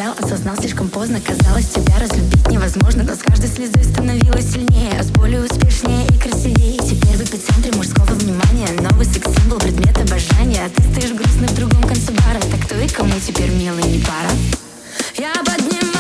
растаял, осознал слишком поздно. Казалось, тебя разлюбить невозможно, но с каждой слезой становилось сильнее, а с болью успешнее и красивее. Теперь в эпицентре мужского внимания, новый секс-символ, предмет обожания. А ты стоишь грустный в другом конце бара. Так кто и кому теперь милый не пара? Я поднимаю